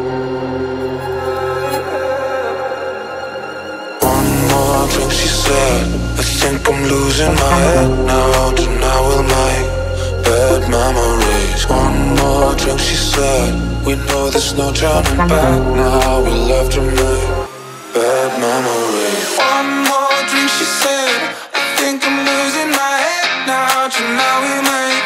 One more drink, she said. I think I'm losing my head now. Tonight we'll make bad memories. One more drink, she said. We know there's no turning back now. We love to make bad memories. One more drink, she said. I think I'm losing my head now. Tonight we'll make